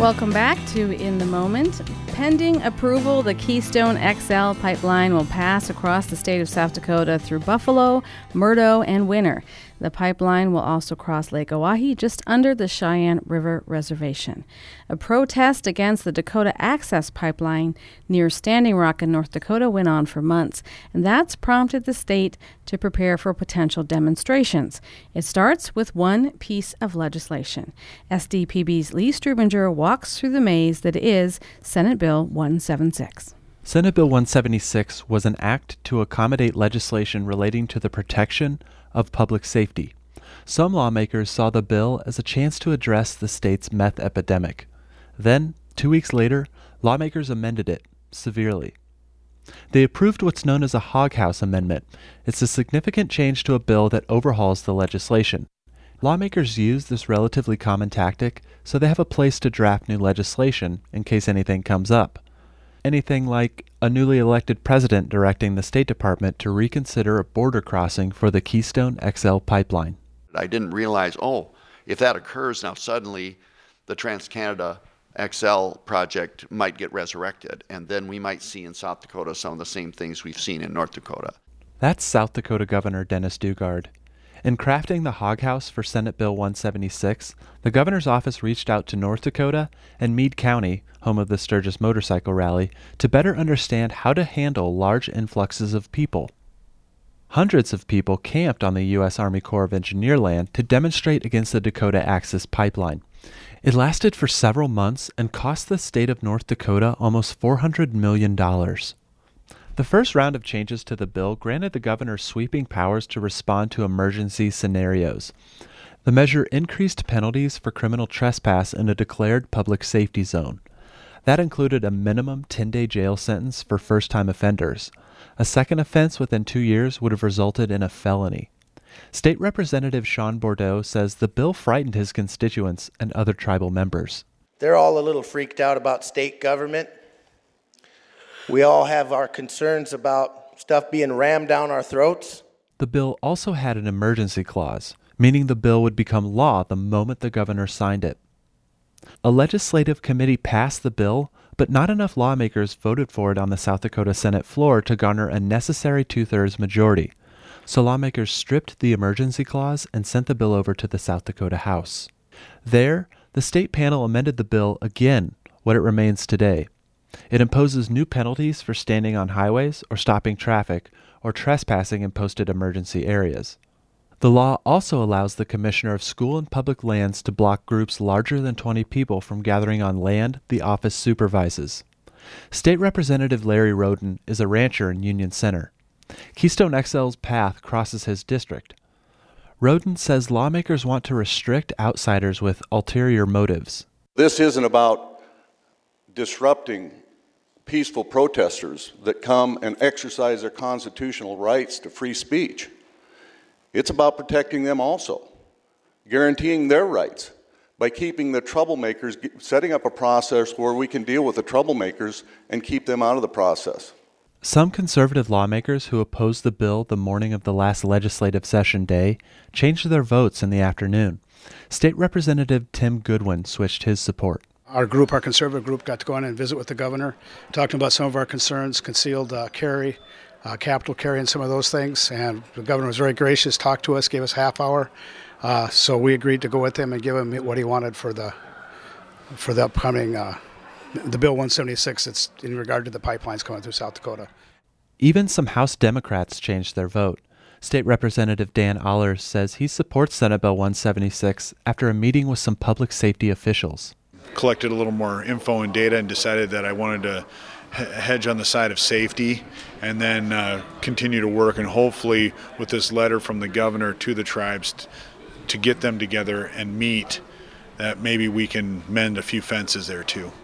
Welcome back to In the Moment. Pending approval, the Keystone XL pipeline will pass across the state of South Dakota through Buffalo, Murdo, and Winner. The pipeline will also cross Lake Oahe just under the Cheyenne River Reservation. A protest against the Dakota Access Pipeline near Standing Rock in North Dakota went on for months, and that's prompted the state to prepare for potential demonstrations. It starts with one piece of legislation. SDPB's Lee Strubinger walks through the maze that is Senate Bill 176. Senate Bill 176 was an act to accommodate legislation relating to the protection of public safety. Some lawmakers saw the bill as a chance to address the state's meth epidemic. Then, 2 weeks later, lawmakers amended it severely. They approved what's known as a Hog House Amendment. It's a significant change to a bill that overhauls the legislation. Lawmakers use this relatively common tactic so they have a place to draft new legislation in case anything comes up. Anything like a newly elected president directing the State Department to reconsider a border crossing for the Keystone XL pipeline. I didn't realize, if that occurs now, suddenly the TransCanada XL project might get resurrected, and then we might see in South Dakota some of the same things we've seen in North Dakota. That's South Dakota Governor Dennis Daugaard. In crafting the Hog House for Senate Bill 176, the governor's office reached out to North Dakota and Meade County, home of the Sturgis Motorcycle Rally, to better understand how to handle large influxes of people. Hundreds of people camped on the U.S. Army Corps of Engineer land to demonstrate against the Dakota Access Pipeline. It lasted for several months and cost the state of North Dakota almost $400 million. The first round of changes to the bill granted the governor sweeping powers to respond to emergency scenarios. The measure increased penalties for criminal trespass in a declared public safety zone. That included a minimum 10-day jail sentence for first-time offenders. A second offense within 2 years would have resulted in a felony. State Representative Sean Bordeaux says the bill frightened his constituents and other tribal members. They're all a little freaked out about state government. We all have our concerns about stuff being rammed down our throats. The bill also had an emergency clause, meaning the bill would become law the moment the governor signed it. A legislative committee passed the bill, but not enough lawmakers voted for it on the South Dakota Senate floor to garner a necessary 2/3 majority. So lawmakers stripped the emergency clause and sent the bill over to the South Dakota House. There, the state panel amended the bill again, what it remains today. It imposes new penalties for standing on highways or stopping traffic or trespassing in posted emergency areas. The law also allows the Commissioner of School and Public Lands to block groups larger than 20 people from gathering on land the office supervises. State Representative Larry Roden is a rancher in Union Center. Keystone XL's path crosses his district. Roden says lawmakers want to restrict outsiders with ulterior motives. This isn't about disrupting peaceful protesters that come and exercise their constitutional rights to free speech. It's about protecting them also, guaranteeing their rights by keeping the troublemakers, setting up a process where we can deal with the troublemakers and keep them out of the process. Some conservative lawmakers who opposed the bill the morning of the last legislative session day changed their votes in the afternoon. State Representative Tim Goodwin switched his support. Our conservative group, got to go in and visit with the governor, talking about some of our concerns, concealed carry, capital carry, and some of those things. And the governor was very gracious, talked to us, gave us half hour. So we agreed to go with him and give him what he wanted for the upcoming the Bill 176. It's in regard to the pipelines coming through South Dakota. Even some House Democrats changed their vote. State Representative Dan Allers says he supports Senate Bill 176 after a meeting with some public safety officials. Collected a little more info and data and decided that I wanted to hedge on the side of safety and then continue to work, and hopefully with this letter from the governor to the tribes to get them together and meet, that maybe we can mend a few fences there too.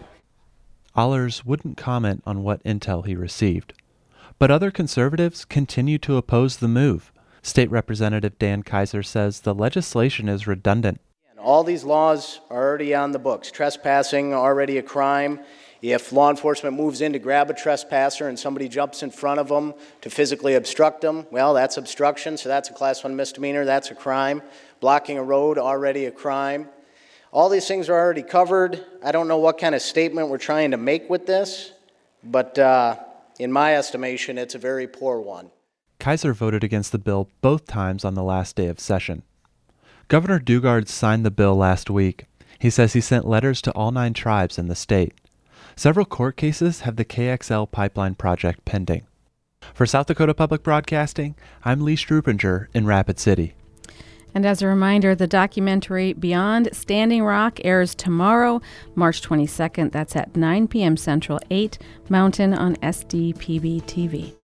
Allers wouldn't comment on what intel he received. But other conservatives continue to oppose the move. State Representative Dan Kaiser says the legislation is redundant. All these laws are already on the books. Trespassing, already a crime. If law enforcement moves in to grab a trespasser and somebody jumps in front of them to physically obstruct them, well, that's obstruction, so that's a Class 1 misdemeanor, that's a crime. Blocking a road, already a crime. All these things are already covered. I don't know what kind of statement we're trying to make with this, but in my estimation, it's a very poor one. Kaiser voted against the bill both times on the last day of session. Governor Dugard signed the bill last week. He says he sent letters to all 9 tribes in the state. Several court cases have the KXL pipeline project pending. For South Dakota Public Broadcasting, I'm Lee Strupinger in Rapid City. And as a reminder, the documentary Beyond Standing Rock airs tomorrow, March 22nd. That's at 9 p.m. Central, 8 Mountain on SDPB TV.